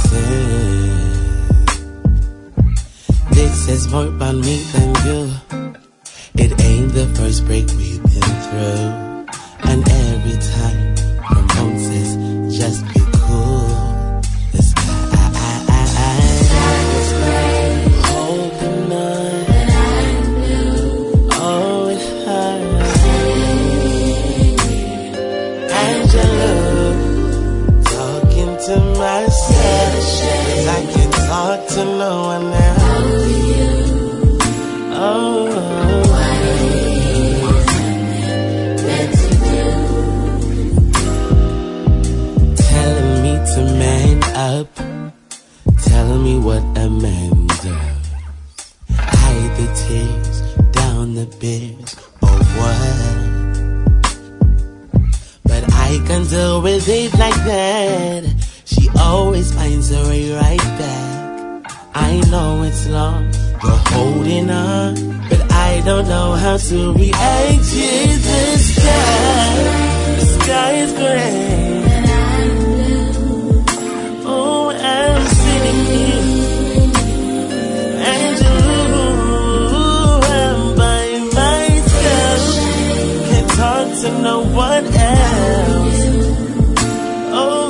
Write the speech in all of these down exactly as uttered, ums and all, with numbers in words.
listen. This says more about me than you. It ain't the first break we've been through. And every time Ramon says, just be cool. This I, I, I, I, holding on, but I'm blue. Oh, it hurts. Angela, talking to myself, 'cause I can talk to no one else. Oh, what is meant to do? Telling me to man up, telling me what a man does. Hide the tears, down the beers, or what? But I can deal with it like that. She always finds her way right back. I know it's long, you're holding on, but I don't know how to react. Yeah, the sky, the sky is gray. Oh, I'm sitting here, and you, I'm by myself, can't talk to no one else. Oh,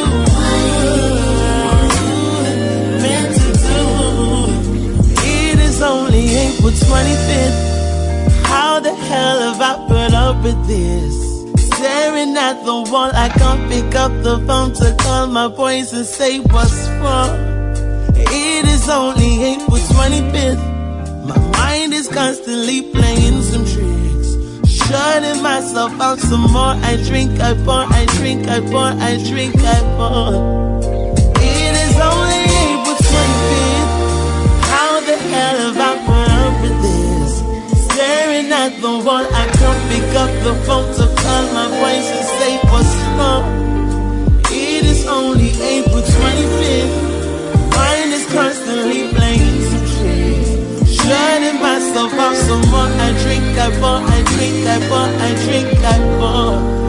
only April twenty-fifth. How the hell have I put up with this? Staring at the wall, I can't pick up the phone to call my boys and say what's wrong. It is only April twenty-fifth. My mind is constantly playing some tricks, shutting myself out some more. I drink, I pour, I drink, I pour, I drink, I pour. It is only April twenty-fifth. How the hell have I put up with this? Staring at the wall, I can't pick up the phone to call my voice and say what's wrong. It is only April twenty-fifth. Mine is constantly playing some tricks, shutting myself off some more. I drink, I pour, I drink, I pour, I drink, I pour.